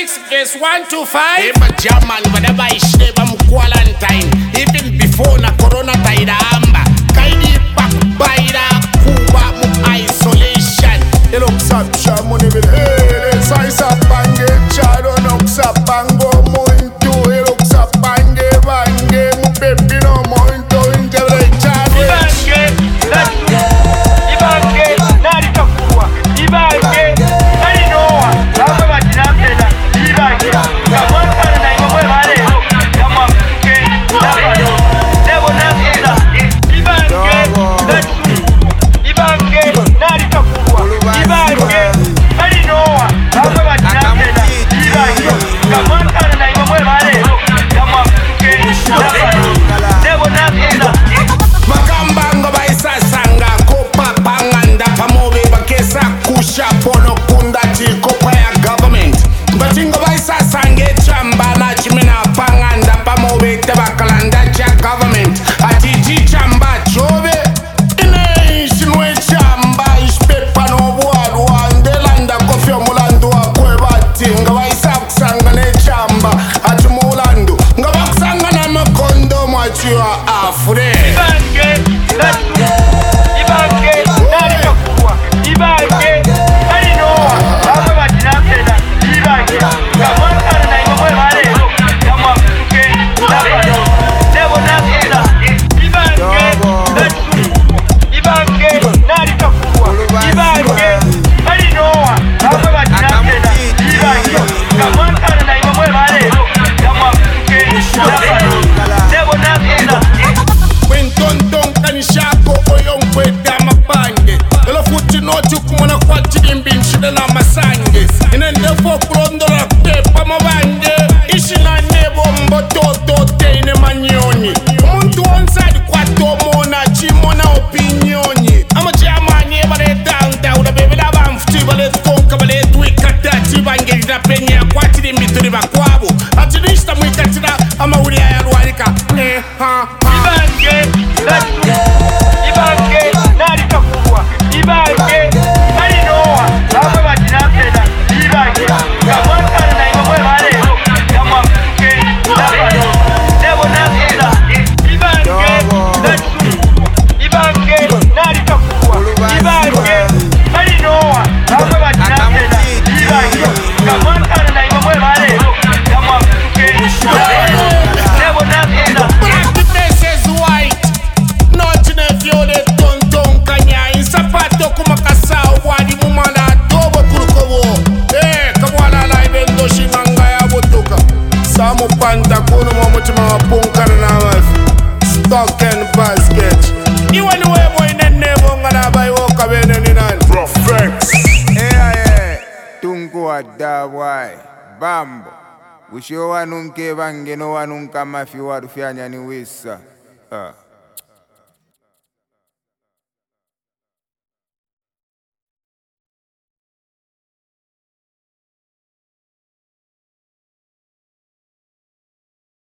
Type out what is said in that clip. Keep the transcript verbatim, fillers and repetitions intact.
six, verse one to five. Eba German, whatever I say, I'm quarantine. Even before na corona taida amba. Kaidi back by the Cuba mu isolation. You look up, sham money with hey, size up and get chado, knocks up and go muito. You look up and get bange, mu baby no muito in the chado. Ibange, Ibange, nari takua. Ibange, nari noa. Lama majinapenda. Ibange, kamwaka na imamwe vale. Kama mke, nabado. Nebo nasida. Ibange, Ibange, nari takua. Ibange, nari noa. Lama majinapenda. Ibange, kamwaka na imamwe vale. Kama mke, nabado. Nebo nasida. Makambango baisa sanga kopa panganda pamobe bakesa kusha pono kunda chikopa ya government. Batingo baisa sange chamba na chimena panganda pamobe tebakalanda cha government. Atiji chamba chobe ine shinwe chamba ispepa no buadu andelanda kofio mulando akwe batinga baisa kusanga ne chamba ati mulando ngabakusanga na makondo mwachiwa afure. Ibange, Ibange, nari takua. Ibange, nari noa. Lama majinapenda. Ibange, kamwaka na imamwe vale. Kama mke, nabado. Nebo nasida. Ibange, Ibange, nari takua. Ibange, nari noa. Lama majinapenda. Ibange, kamwaka na imamwe vale. Kama mke, nabado. Nebo nasida. When tonton kanishako oyong kweda mapange Elo futi nochu kumona kwa chidimbin shidela masange Inende fokrondo la tepa mabange Ishina nebo mboto teine manyoni Umuntu onside kwa tomona chimona opinioni Ama jamani ebale downtown Da bebe la bamfuti bale konka bale twika tati bange Jina penye kwa chidimbi turi bakwabo Atinishta mwikatira ama uri ayaruarika Eh ha ha Ibange, Ibange, nari takua. Ibange, nari noa. Lama majinapenda. Ibange, kamwaka na imamwe vale. Kama mke, nabado. Nebo nasida. Ibange, Ibange, nari takua. Ibange, nari noa. Lama majinapenda. Ibange, kamwaka na imamwe vale. Kama mke, nabado. Nebo nasida. Black the face is white. Nothing if you the tonton kanya. Insapato kumakasao wadi mumana dobo kurukowo. Eh, kabwala la ibendo shimanga ya botoka. Samu panta kuno mamutima wapunkana na wafi. Stock and basket. Iwa ni webo inenebo ngana bai woka bene ni nani. Profex. Eh, eh, tunku adabwai bambo usho wanunke bange no wanunka mafi warufyanya ni wisa ah.